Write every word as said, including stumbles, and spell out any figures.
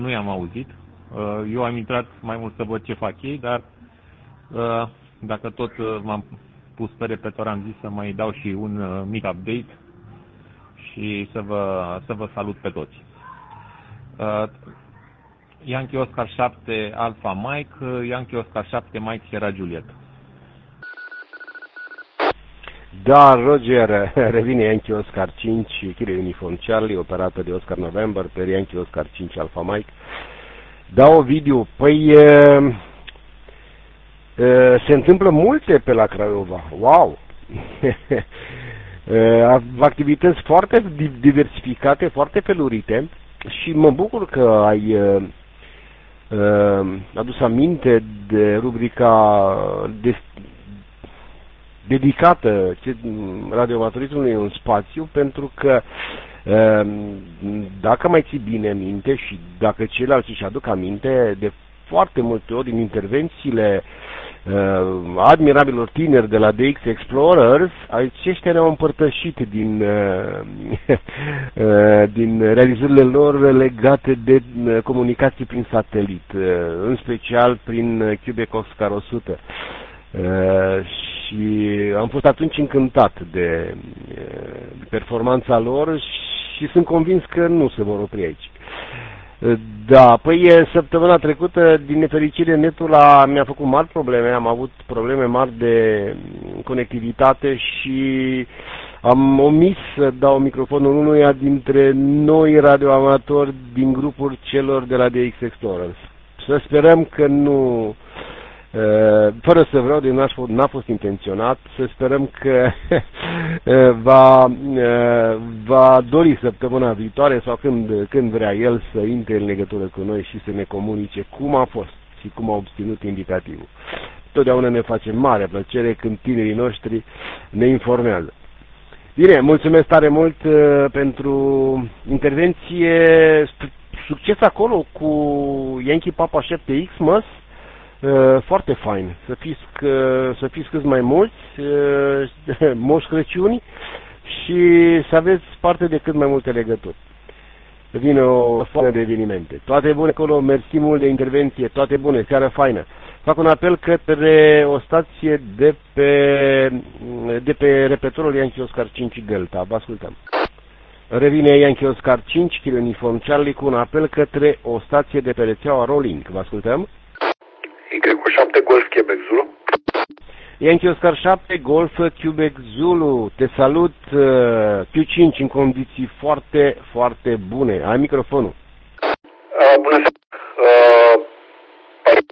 Nu i-am auzit. Eu am intrat mai mult să văd ce fac ei, dar dacă tot m-am pus pe repetor, am zis să mai dau și un mic update și să vă, să vă salut pe toți. Yankee Oscar șapte Alpha Mike, Yankee Oscar șapte Mike Sierra Juliet. Da, Roger, revine Yankee Oscar cinci, Kilo Uniform Charlie, operată de Oscar November pe Yankee Oscar cinci Alpha Mike. Da, Ovidiu, păi e, e, se întâmplă multe pe la Craiova, wow! Activități foarte diversificate, foarte felurite și mă bucur că ai e, adus aminte de rubrica de dedicată radioamatorismului un spațiu, pentru că dacă mai ții bine minte și dacă ceilalți își aduc aminte, de foarte multe ori în intervențiile admirabilor tineri de la D X Explorers, aceștia ne-au împărtășit din, din realizările lor legate de comunicații prin satelit, în special prin Quebec Oscar o sută. Și am fost atunci încântat de performanța lor și sunt convins că nu se vor opri aici. Da, păi săptămâna trecută, din nefericire, netul a, mi-a făcut mari probleme, am avut probleme mari de conectivitate și am omis să dau microfonul unuia dintre noi radioamatori din grupul celor de la D X Explorers. Să sperăm că nu... fără să vreau, de n-a fost intenționat, să sperăm că va, va dori săptămâna viitoare sau când, când vrea el să intre în legătură cu noi și să ne comunice cum a fost și cum a obținut indicativul. Totdeauna ne face mare plăcere când tinerii noștri ne informează. Bine, mulțumesc tare mult pentru intervenție, succes acolo cu Yankee Papa șapte X, măs. Foarte fain, să fiți, să fiți cât mai mulți, Moș Crăciuni, și să aveți parte de cât mai multe legături. Vine o foaie de evenimente. Toate bune acolo, mersi mult de intervenție, toate bune, seară faină. Fac un apel către o stație de pe, de pe repetorul Yankee Oscar cinci Delta. Vă ascultăm. Revine Yankee Oscar cinci, Kilo Uniform Charlie, cu un apel către o stație de pe rețeaua Rolling. Vă ascultăm. Y șapte Golf Quebec Zulu. Yankee Oscar șapte Golf Quebec Zulu. Te salut, Q cinci în condiții foarte, foarte bune. Ai microfonul. Uh, bună seara.